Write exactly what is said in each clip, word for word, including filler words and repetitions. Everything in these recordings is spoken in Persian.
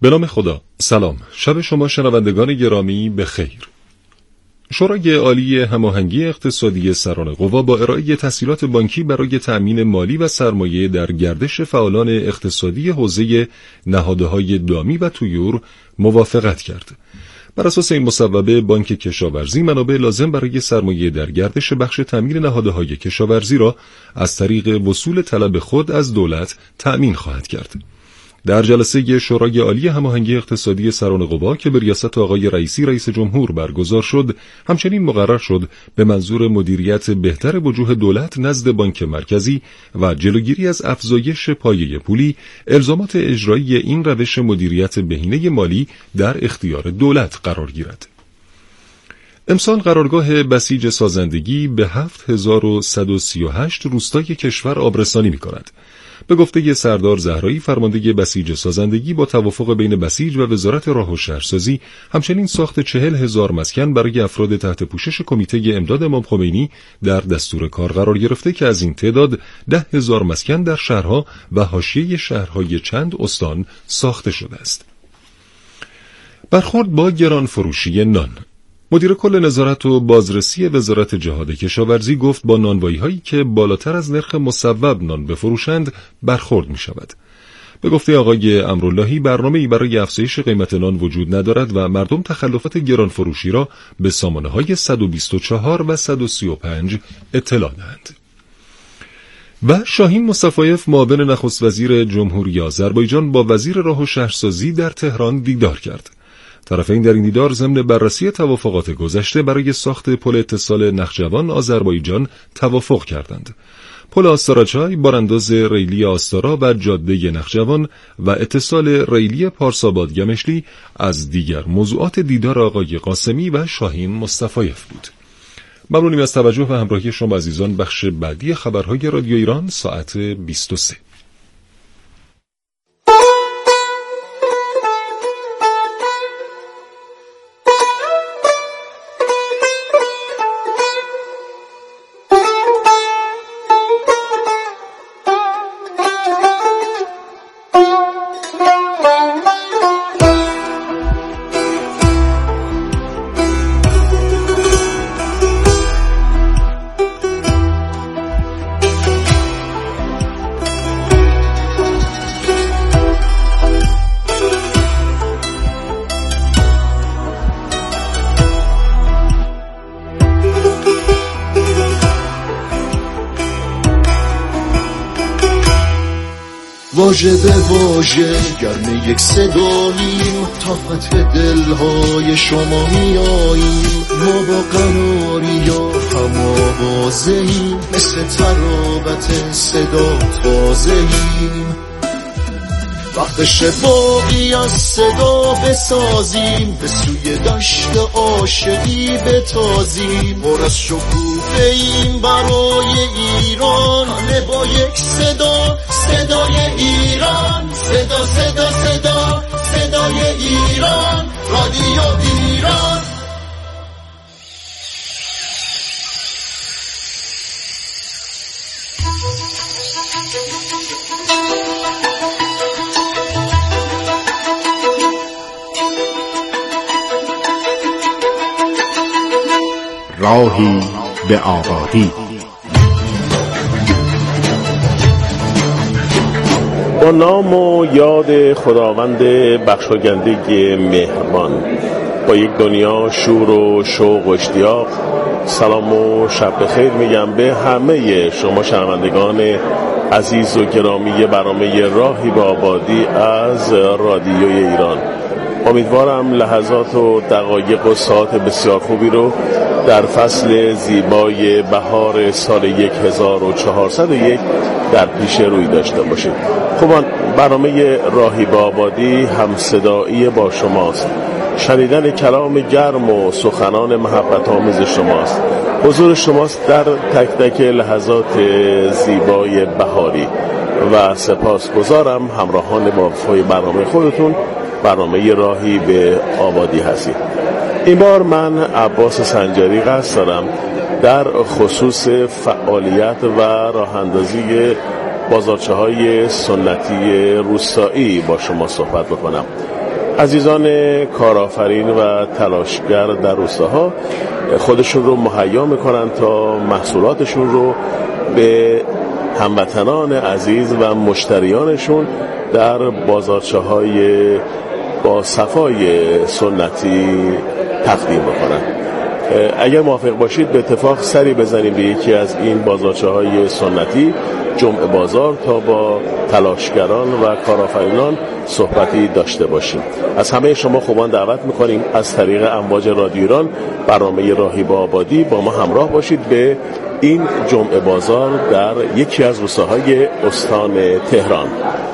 به نام خدا. سلام، شب شما شنوندگان گرامی به خیر. شورای عالی هماهنگی اقتصادی سران قوا با ارائه تسهیلات بانکی برای تأمین مالی و سرمایه در گردش فعالان اقتصادی حوزه نهادهای دامی و طیور موافقت کرد. بر اساس این مصوبه، بانک کشاورزی منابع لازم برای سرمایه در گردش بخش تأمین نهادهای کشاورزی را از طریق وصول طلب خود از دولت تأمین خواهد کرد. در جلسه شورای عالی هماهنگی اقتصادی سران قوا که به ریاست آقای رئیسی رئیس جمهور برگزار شد، همچنین مقرر شد به منظور مدیریت بهتر وجوه دولت نزد بانک مرکزی و جلوگیری از افزایش پایه پولی، الزامات اجرایی این روش مدیریت بهینه مالی در اختیار دولت قرار گیرد. امسال قرارگاه بسیج سازندگی به هفت هزار و صد و سی و هشت روستای کشور آبرسانی می کند. به گفته سردار زهرایی، فرمانده بسیج سازندگی، با توافق بین بسیج و وزارت راه و شهرسازی، همچنین ساخت چهل هزار مسکن برای افراد تحت پوشش کمیته امداد امام خمینی در دستور کار قرار گرفته که از این تعداد ده هزار مسکن در شهرها و حاشیه شهرهای چند استان ساخته شده است. برخورد با گران فروشی نان. مدیر کل نظارت و بازرسی وزارت جهاد کشاورزی گفت با نانوایی هایی که بالاتر از نرخ مصوب نان بفروشند برخورد می شود. به گفته آقای امراللهی، برنامه‌ای برای افزایش قیمت نان وجود ندارد و مردم تخلفات گران فروشی را به سامانه های صد و بیست و چهار و صد و سی و پنج اطلاع دهند. و شاهین مصطفایف، معاون نخست وزیر جمهوری آذربایجان، با وزیر راه و شهرسازی در تهران دیدار کرد. طرفین در این دیدار ضمن بررسی توافقات گذشته برای ساخت پل اتصال نخجوان آذربایجان توافق کردند. پل آستاراچای، بارانداز ریلی آستارا و جاده نخجوان و اتصال ریلی پارساباد گمشلی از دیگر موضوعات دیدار آقای قاسمی و شاهین مصطفایف بود. ممنونیم از توجه و همراهی شما عزیزان. بخش بعدی خبرهای رادیو ایران ساعت بیست و سه. واژه به واژه گرم یک صداییم، تا فتح دلهای شما میاییم. ما با قراری یا هم آوازه‌ایم، مثل ترابت صدا تازه‌ایم. وقتش باقی از صدا بسازیم، به سوی دشت عاشقی بتازیم. پر از شکوفه‌ایم برای ایران، همه با یک صدا، صدای ایران. صدا صدا صدا صدای ایران، رادیو ایران. راهی به آبادی. با نام و یاد خداوند بخشاینده مهربان، با یک دنیا شور و شوق و اشتیاق، سلام و شب بخیر میگم به همه شما شنوندگان عزیز و گرامی برنامه راهی به آبادی از رادیوی ایران. امیدوارم لحظات و دقایق و ساعت بسیار خوبی رو در فصل زیبای بهار سال هزار و چهارصد و یک در پیش روی داشته باشید. خوبان، برنامه راهی به آبادی همصدایی با شماست. شنیدن کلام گرم و سخنان محبت آمیز شماست. حضور شماست در تک تک لحظات زیبای بهاری و سپاسگزارم همراهان با وفای برنامه خودتون، برنامه راهی به آبادی هستید. این بار من عباس سنجاری قصد دارم در خصوص فعالیت و راه اندازی بازارچه‌های سنتی روستایی با شما صحبت بکنم. عزیزان کارآفرین و تلاشگر در روستاها خودشون رو مهیا میکنن تا محصولاتشون رو به هموطنان عزیز و مشتریانشون در بازارچه‌های با صفای سنتی تقدیم بکنن. اگر موافق باشید به اتفاق سری بزنیم به یکی از این بازارچه‌های سنتی جمعه بازار تا با تلاشگران و کارآفرینان صحبتی داشته باشیم. از همه شما خوبان دعوت میکنیم از طریق امواج رادیو ایران برنامه راهی با آبادی با ما همراه باشید به این جمعه بازار در یکی از روستاهای استان تهران.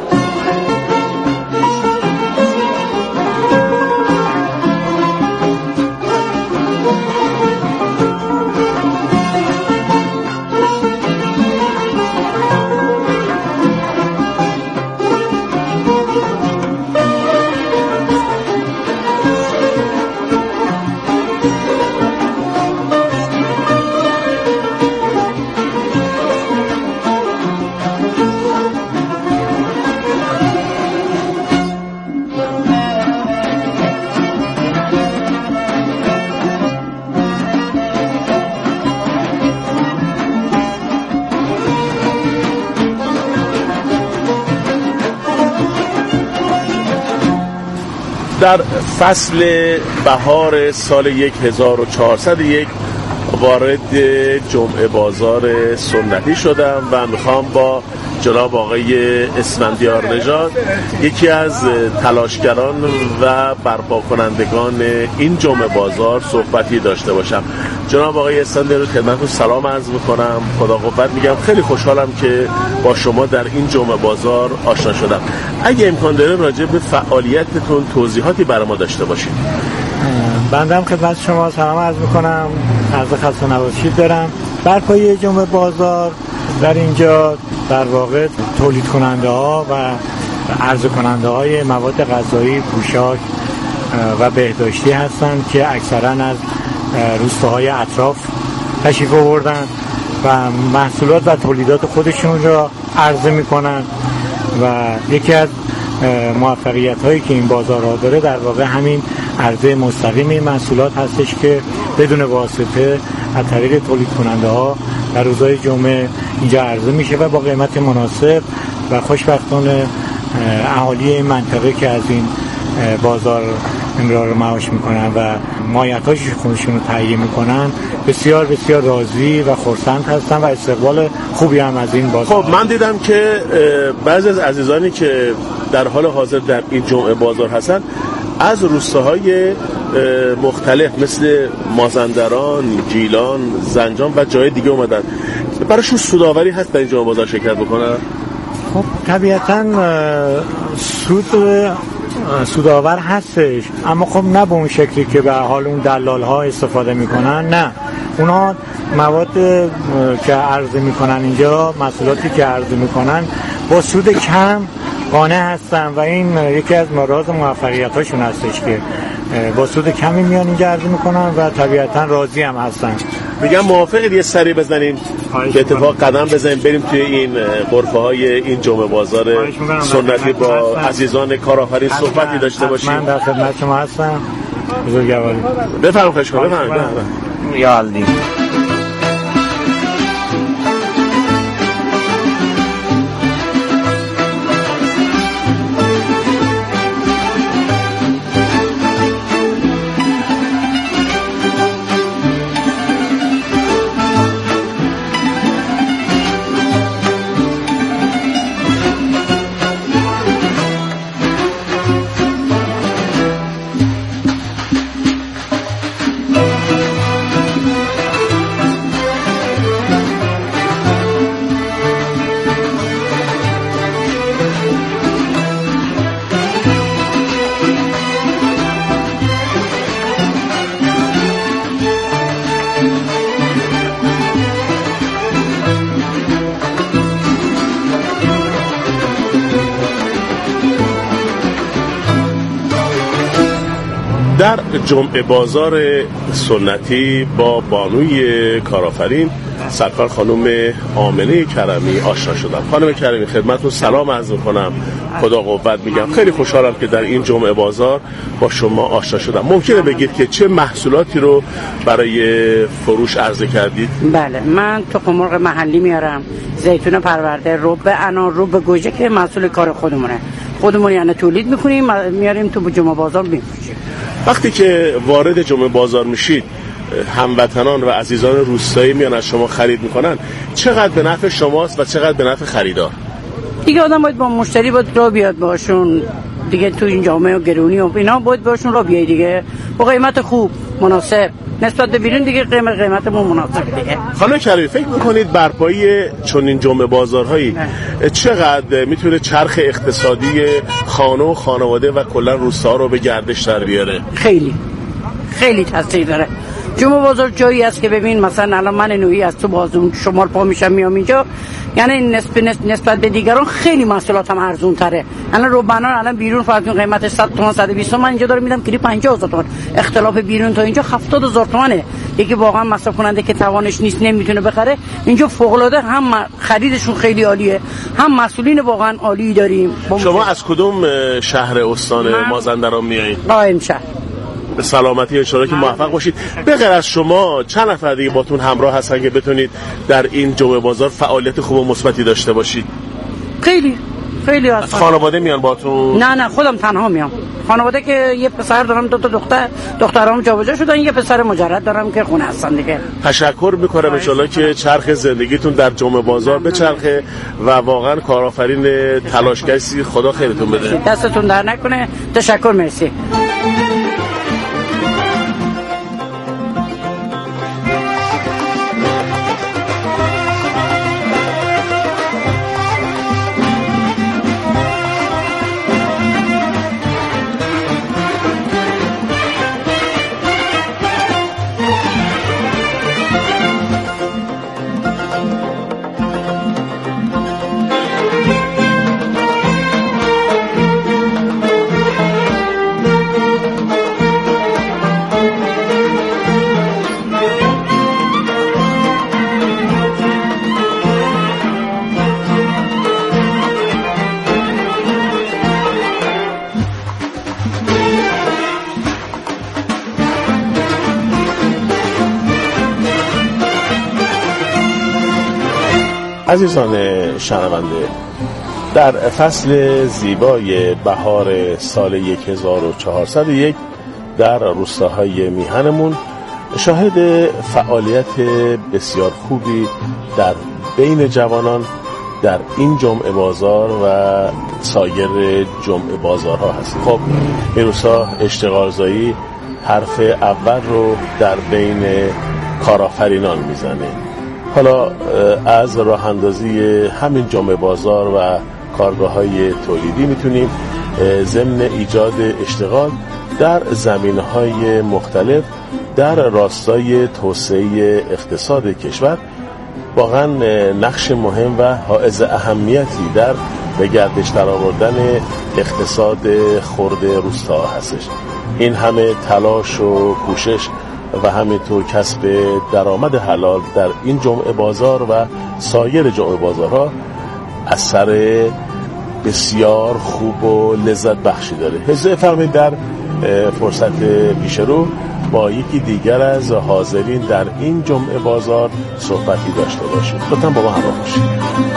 در فصل بهار سال هزار و چهارصد و یک وارد جمعه بازار سنتی شدم و میخوام با جناب آقای اسفندیار نژاد یکی از تلاشگران و برپا کنندگان این جمعه بازار صحبتی داشته باشم. جناب آقای اسفندیار خدمتتون سلام عرض میکنم. خدا قوت میگم. خیلی خوشحالم که با شما در این جمعه بازار آشنا شدم. اگه امکان داره راجع به فعالیتتون توضیحاتی برای ما داشته باشید. بنده خدمت شما سلام عرض میکنم. عرض خسته نباشید دارم. برپایی جمعه بازار در اینجا در واقع تولید کننده ها و عرضه کننده های مواد غذایی، پوشاک و بهداشتی هستند که اکثرا از روستاهای اطراف تشریف آوردن و محصولات و تولیدات خودشون را عرضه میکنن و یکی از موفقیت هایی که این بازارها داره در واقع همین عرضه مستقیم این محصولات هستش که بدون واسطه از طریق تولید کننده ها در روزهای جمعه اینجا عرضه میشه و با قیمت مناسب و خوشبختانه اهالی این منطقه که از این بازار امرار معاش میکنن و مایحتاج خودشون رو تهیه میکنن بسیار بسیار راضی و خرسند هستن و استقبال خوبی هم از این بازار. خب من دیدم که بعضی از عزیزانی که در حال حاضر در این جمعه بازار هستن از روستاهای مختلف مثل مازندران، گیلان، زنجان و جای دیگه اومدن. براشون سودآوری هست در این جمعه بازار شرکت بکنن؟ خب طبیعتاً سود سودآور هستش، اما خب نه به اون شکلی که به حال اون دلال ها استفاده میکنن. نه، اونا مواد که عرضه میکنن اینجا، محصولاتی که عرضه میکنن با سود کم قانع هستن و این یکی از راز موفقیت هاشون هستش که با سود کمی میان اینجا عرضه میکنن و طبیعتا راضی هم هستن. میگم موافقید یه سری بزنیم به اتفاق قدم بزنیم بریم توی این غرفه های این جمعه بازار سنتی با عزیزان کارآفرین صحبتی داشته باشیم. من در خدمت شما هستم. بزرگواری بفرمایید. خوش کنم. بفرمایید. یا علی. در جمعه بازار سنتی با بانوی کارآفرین سرکار خانم آمنه کرمی آشنا شدم. خانم کرمی خدمتتون سلام عرض می‌کنم، خدا قوت میگم. خیلی خوشحالم که در این جمعه بازار با شما آشنا شدم. ممکنه بگید که چه محصولاتی رو برای فروش عرضه کردید؟ بله، من تخم مرغ محلی میارم، زیتون پرورده، رب انار، رب گوجه که محصول کار خودمونه. خودمون یعنی تولید میکنیم میاریم تو جمعه بازار میفروشیم. وقتی که وارد جمعه بازار میشید، هموطنان و عزیزان روستایی میان از شما خرید میکنن، چقدر به نفع شماست و چقدر به نفع خریدار؟ دیگه آدم باید با مشتری باید را بیاد باشون دیگه، تو این جامعه و گرونی و اینا باید باشون را بیای دیگه، با قیمت خوب مناسب نسبت به بیرون دیگه قیمت قیمتمون مناسب دیگه. خانم کریمی فکر میکنید برپایی چون این جمعه بازارهایی نه. چقدر میتونه چرخ اقتصادی خانه و خانواده و کلا روستا رو به گردش در بیاره؟ خیلی خیلی تاثیر داره. جمعه بازار جایی است که ببین مثلا الان من نوعی از تو بازون شمال پا میشم میام اینجا، یعنی نسبت نسبت به دیگران خیلی محصولاتم ارزون تره. الان روبنان الان بیرون فرض کن قیمتش صد تومان صد و بیست تومان، من اینجا دارم میدم کلی پنجاه هزار تومان. اختلاف بیرون تا اینجا هفتاد هزار تومانه. یکی واقعا مصرف کننده که توانش نیست نمیتونه بخره، اینجا فوق العاده هم خریدشون خیلی عالیه، هم مسئولین واقعا عالی داریم. شما از کدوم شهر استان مازندران میایید؟ قائم شهر. به سلامتی ان شاءالله که موفق باشید. به غیر از شما چند نفر دیگه باتون همراه هستن که بتونید در این جمعه بازار فعالیت خوب و مثبتی داشته باشید؟ خیلی خیلی هستن. خانواده میان باتون؟ نه نه خودم تنها میام. خانواده که یه پسر دارم، دو تا دختر، دخترام جابجا شدن، یه پسر مجرد دارم که خونه هستن دیگه. تشکر میکنم ان شاءالله که چرخ زندگیتون در جمعه بازار بچرخه و واقعا کارآفرین تلاشکشی. خدا خیرتون بده. دستتون در نکنه. تشکر، مرسی. عزیزان شنونده، در فصل زیبای بهار سال هزار و چهارصد و یک در روستاهای میهنمون شاهد فعالیت بسیار خوبی در بین جوانان در این جمعه بازار و سایر جمعه بازارها هست. خب این روستا اشتغالزایی حرف اول رو در بین کارآفرینان میزنه. حالا از راه اندازی همین جمعه بازار و کارگاه‌های تولیدی میتونیم ضمن ایجاد اشتغال در زمینه‌های مختلف در راستای توسعه اقتصاد کشور واقعا نقش مهم و حائز اهمیتی در به گردش درآوردن اقتصاد خرد روستا هستش. این همه تلاش و کوشش و همینطور کسب درآمد حلال در این جمعه بازار و سایر جمعه بازارها اثر بسیار خوب و لذت بخشی داره. اجازه فرمایید در فرصت پیش رو با یکی دیگر از حاضرین در این جمعه بازار صحبتی داشته باشیم. لطفاً با ما همراه باشید.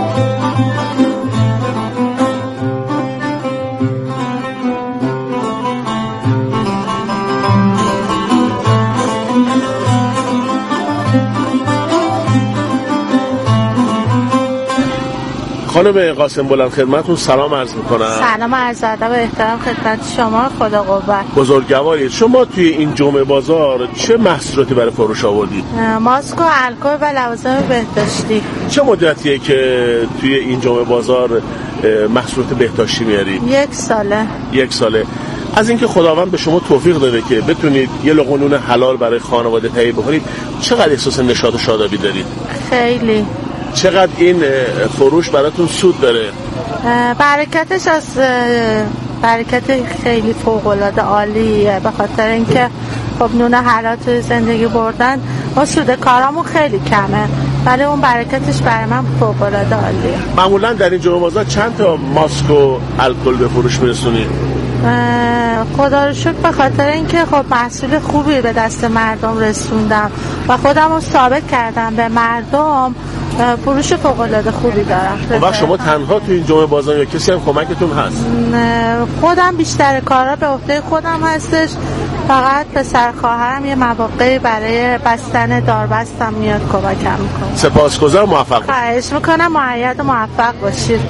خانم قاسم بلند خدمتتون سلام عرض میکنم. سلام عرض ادب و احترام خدمت شما. خدا قوت. بزرگوارید. شما توی این جمعه بازار چه محصولاتی برای فروش آوردید؟ ماسک و الکل و لوازم بهداشتی. چه مدتیه که توی این جمعه بازار محصولات بهداشتی میارید؟ یک ساله. یک ساله. از اینکه خداوند به شما توفیق داده که بتونید یه لقمه نون حلال برای خانواده تهیه بکنید، چقدر احساس نشاط و شادابی دارید؟ خیلی. چقدر این فروش براتون سود داره؟ برکتش از برکت خیلی فوق العاده عالیه، به خاطر اینکه خب نون حلال توی زندگی بردن با سود کارامون خیلی کمه، ولی اون برکتش برای من فوق‌العاده عالیه. معمولا در این جمعه بازار چند تا ماسک و الکل به فروش میرسونید؟ خدا رو شکر به خاطر اینکه خب محصول خوبی به دست مردم رسوندم و خودم رو ثابت کردم به مردم، فروش فوق‌العاده خوبی دارم. وقت شما تنها تو این جمعه بازار یا کسی هم کمکتون هست؟ خودم بیشتر کارا به عهده خودم هستش، فقط پسر خواهرم یه مواقعی برای بستن داربستم میاد کمکم میکنه. سپاسگزارم، موفق باشید. خواهش میکنم، مؤید و موفق باشید.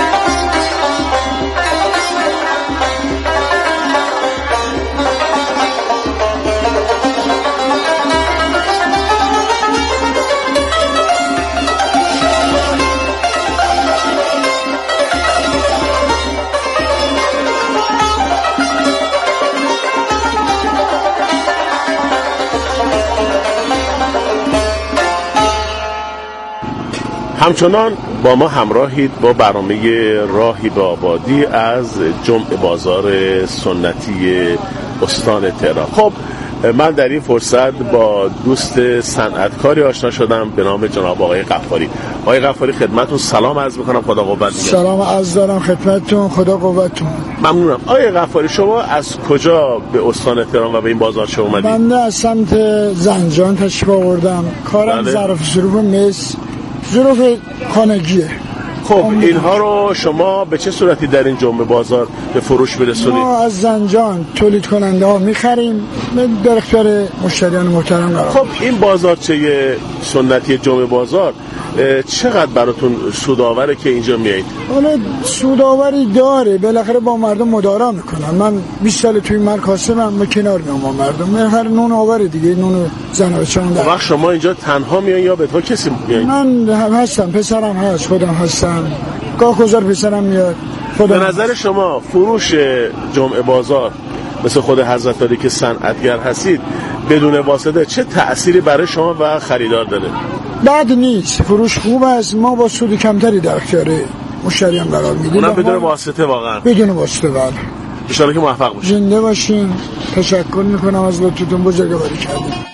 همچنان با ما همراهید با برنامه راهی به آبادی از جمعه بازار سنتی استان تهران. خب من در این فرصت با دوست صنعتکاری آشنا شدم به نام جناب آقای غفاری. آقای غفاری خدمتتون سلام عرض می‌کنم، خدا قوت می‌گم. سلام عرض دارم خدمتتون، خدا قوتتون. ممنونم. آقای غفاری شما از کجا به استان تهران و به این بازار چه اومدید؟ من از سمت زنجان تشریف آوردم. کارم بله. ظرف ظروف مس ظروف خانگیه. خب اینها رو شما به چه صورتی در این جمعه بازار به فروش برسونید؟ ما از زنجان تولید کننده ها میخریم، در اختیار مشتریان محترم قرار. خب این بازارچه سنتی جمعه بازار چقدر براتون سودآوره که اینجا میایید؟ حالا سودآوری داره، بالاخره با مردم مدارا میکنن. من بیست سال توی مرکز من به کنار میام با مردم، بالاخره نون آوره دیگه، نون زن بچه‌مون در. وقت شما اینجا تنها میایید یا به تو کسی میایید؟ من هم هستم، پسرم هست، خودم هستم، گاه گذار پسرم میاد. به نظر شما فروش جمعه بازار مثل خود حضرت علی که صنعتگر هستید بدون واسطه چه تأثیری برای شما و خریدار داره؟ بد نیست، فروش خوب است، ما با سود کمتری در اختیار مشتریان قرار میدیم. اونم بدون واسطه واقعا؟ بدون واسطه. بله. ان شاءالله که موفق باشید. زنده باشین. تشکر میکنم از لطفتون، بزرگواری کردید.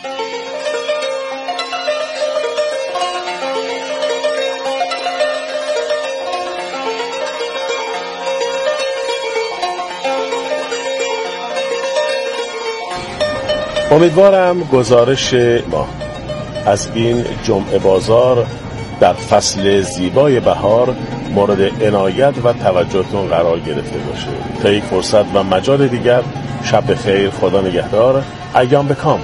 امیدوارم گزارش ما از این جمعه بازار در فصل زیبای بهار مورد عنایت و توجهتون قرار گرفته باشه. تا یک فرصت و مجال دیگر، شب بخیر، خدا نگهدار، ایام بکام.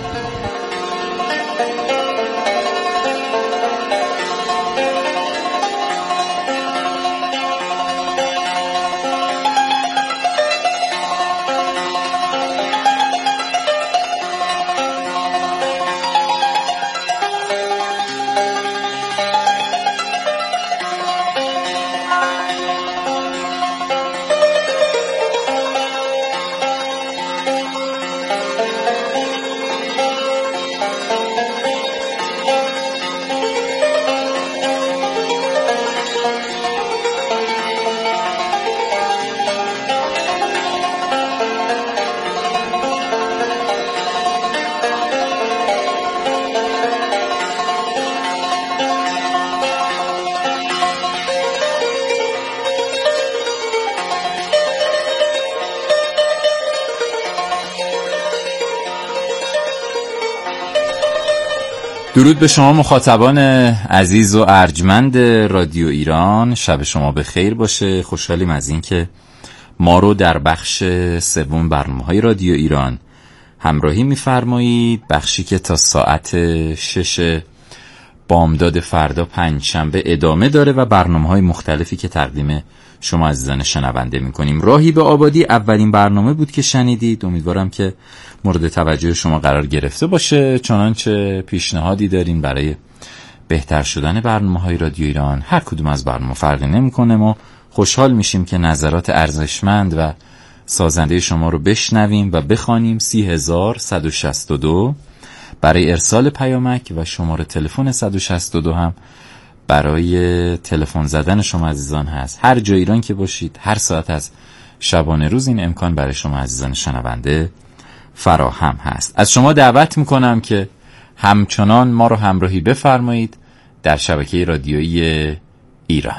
درود به شما مخاطبان عزیز و ارجمند رادیو ایران، شب شما به خیر باشه. خوشحالیم از این که ما رو در بخش سوم برنامه‌های رادیو ایران همراهی می‌فرمایید، بخشی که تا ساعت شش بامداد فردا پنجشنبه ادامه داره و برنامه‌های مختلفی که تقدیم شما عزیزان شنونده می‌کنیم. راهی به آبادی اولین برنامه بود که شنیدید، امیدوارم که مورد توجه شما قرار گرفته باشه. چنانچه پیشنهادی دارین برای بهتر شدن برنامه‌های رادیو ایران، هر کدوم از برنامه فرقی نمی‌کنه، ما خوشحال میشیم که نظرات ارزشمند و سازنده شما رو بشنویم و بخوانیم. سی هزار صد و شصت و دو برای ارسال پیامک و شماره تلفن صد و شصت و دو هم برای تلفن زدن شما عزیزان هست. هر جای ایران که باشید، هر ساعت از شبانه روز این امکان برای شما عزیزان شنونده فراهم هست. از شما دعوت میکنم که همچنان ما رو همراهی بفرمایید در شبکه رادیویی ایران.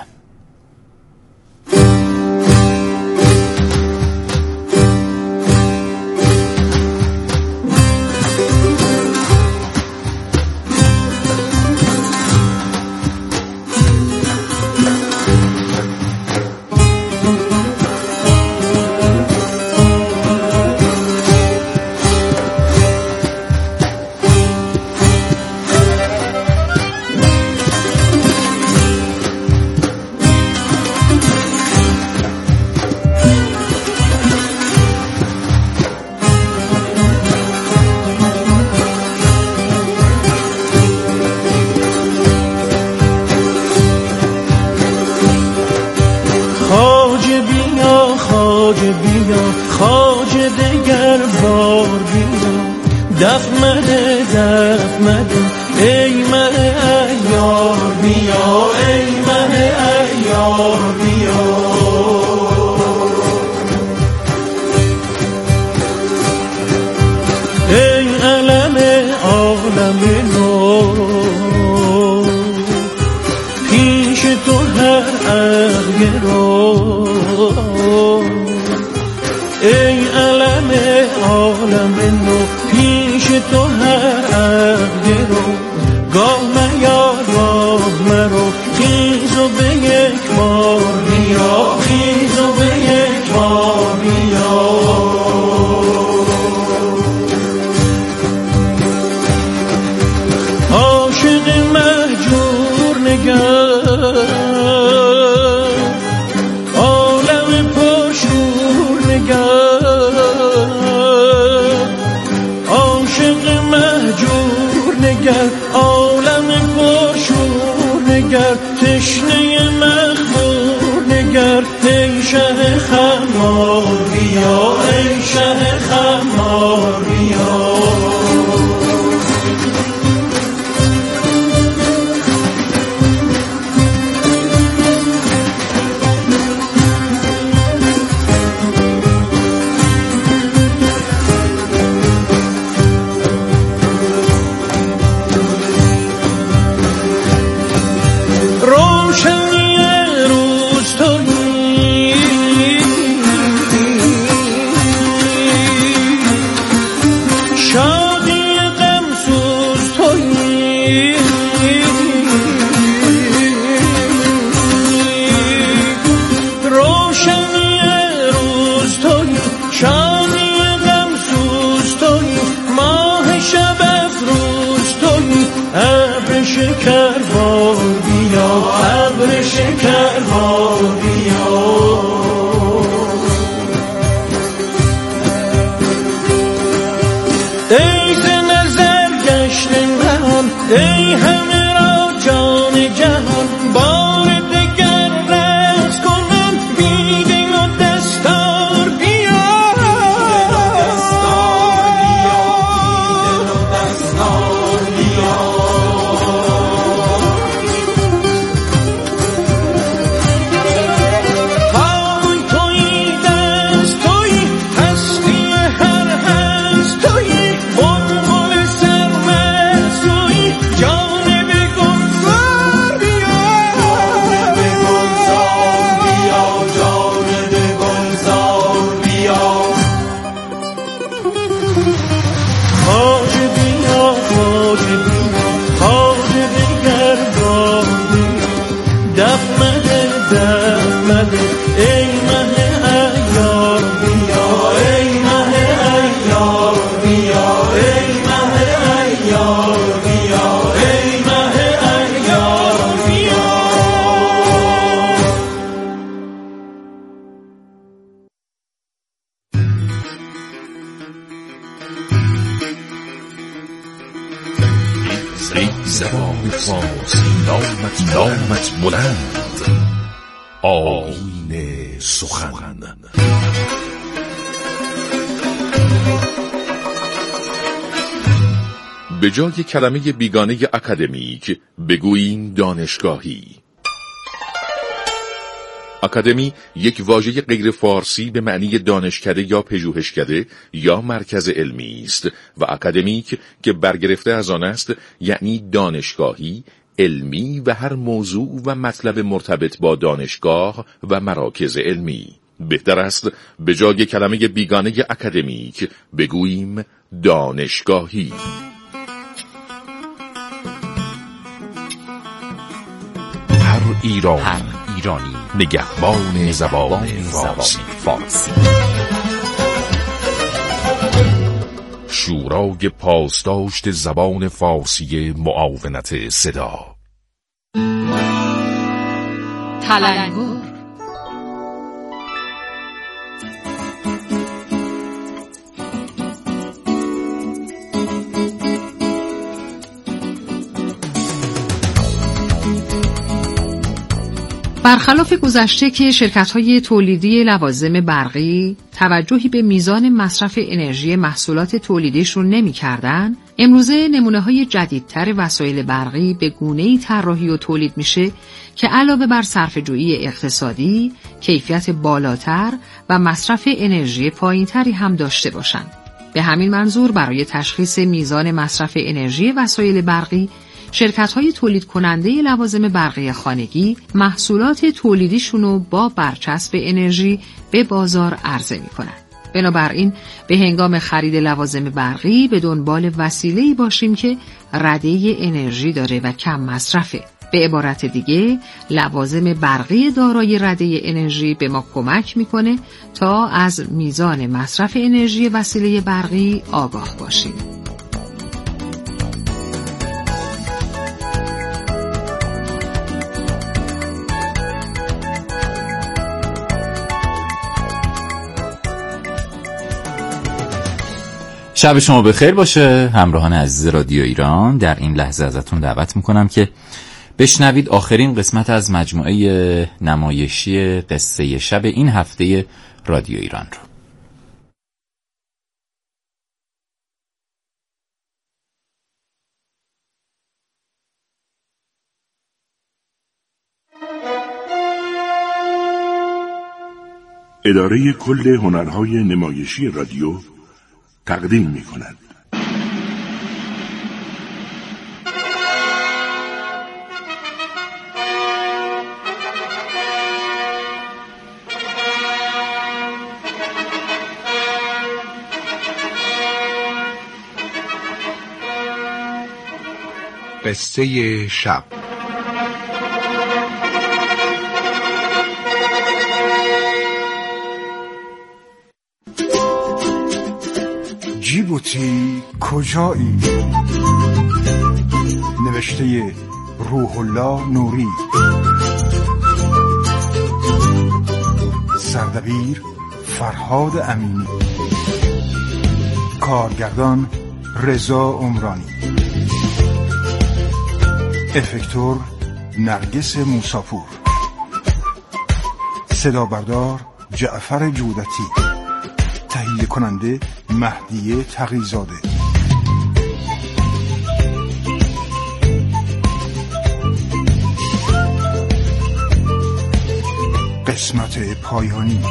زبان فارسی نامت نامت بلند آیین سخن. به جای کلمه بیگانه اکادمیک بگوییم دانشگاهی. آکادمی یک واژه غیر فارسی به معنی دانشکده یا پژوهشکده یا مرکز علمی است و اکادمیک که برگرفته از آن است یعنی دانشگاهی، علمی و هر موضوع و مطلب مرتبط با دانشگاه و مراکز علمی. بهتر است به جای کلمه بیگانه اکادمیک بگوییم دانشگاهی. هر ایران هر ایرانی نگهبان زبان فارسی. فارسی شورای پاسداشت زبان فارسی معاونت صدا. تلنگر برخلاف گذشته که شرکت‌های تولیدی لوازم برقی توجهی به میزان مصرف انرژی محصولات تولیدیشون نمی‌کردن، امروزه نمونه‌های جدیدتر وسایل برقی به گونه‌ای طراحی و تولید میشه که علاوه بر صرفه‌جویی اقتصادی، کیفیت بالاتر و مصرف انرژی پایین‌تری هم داشته باشن. به همین منظور برای تشخیص میزان مصرف انرژی وسایل برقی شرکت‌های تولید کننده لوازم برقی خانگی محصولات تولیدیشون رو با برچسب انرژی به بازار عرضه می‌کنن. بنابراین به هنگام خرید لوازم برقی به دنبال وسیله‌ای باشیم که رده انرژی داره و کم مصرفه. به عبارت دیگه لوازم برقی دارای رده انرژی به ما کمک می‌کنه تا از میزان مصرف انرژی وسیله برقی آگاه باشیم. شب شما بخیر باشه همراهان عزیز رادیو ایران. در این لحظه ازتون دعوت میکنم که بشنوید آخرین قسمت از مجموعه نمایشی قصه شب این هفته رادیو ایران رو. اداره کل هنرهای نمایشی رادیو تقدیم می کند. قصه شب. جیبوتی کجایی؟ نوشته روح الله نوری، سردبیر فرهاد امینی، کارگردان رضا عمرانی، افکتور نرگس موساپور، صدا بردار جعفر جودتی، تهیه کننده مهدیه تقی‌زاده. قسمت پایانی.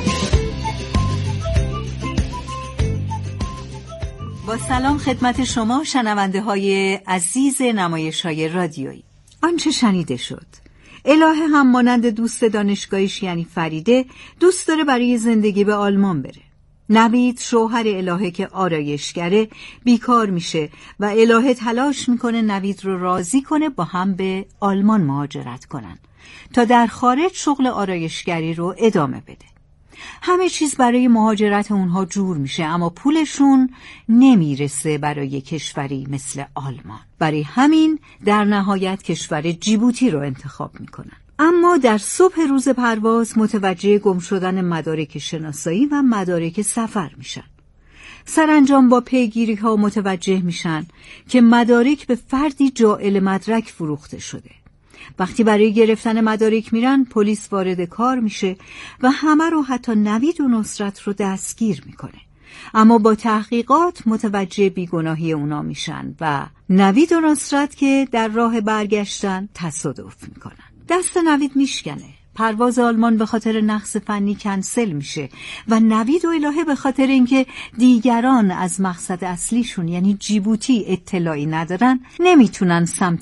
با سلام خدمت شما شنونده های عزیز نمایش های رادیویی. آنچه شنیده شد، الهه هم مانند دوست دانشگاهیش یعنی فریده دوست داره برای زندگی به آلمان بره. نوید شوهر الهه که آرایشگره بیکار میشه و الهه تلاش میکنه نوید رو راضی کنه با هم به آلمان مهاجرت کنن تا در خارج شغل آرایشگری رو ادامه بده. همه چیز برای مهاجرت اونها جور میشه اما پولشون نمیرسه برای کشوری مثل آلمان. برای همین در نهایت کشور جیبوتی رو انتخاب میکنن. اما در صبح روز پرواز متوجه گم شدن مدارک شناسایی و مدارک سفر میشن. سرانجام با پیگیری ها متوجه میشن که مدارک به فردی جائل مدرک فروخته شده. وقتی برای گرفتن مدارک میرن پلیس وارد کار میشه و همه رو حتی نوید و نصرت رو دستگیر میکنه. اما با تحقیقات متوجه بیگناهی اونا میشن و نوید و نصرت که در راه برگشتن تصادف میکنن. دست نوید میشکنه پرواز آلمان به خاطر نقص فنی کنسل میشه و نوید و الهه به خاطر اینکه دیگران از مقصد اصلیشون یعنی جیبوتی اطلاعی ندارن نمیتونن سمت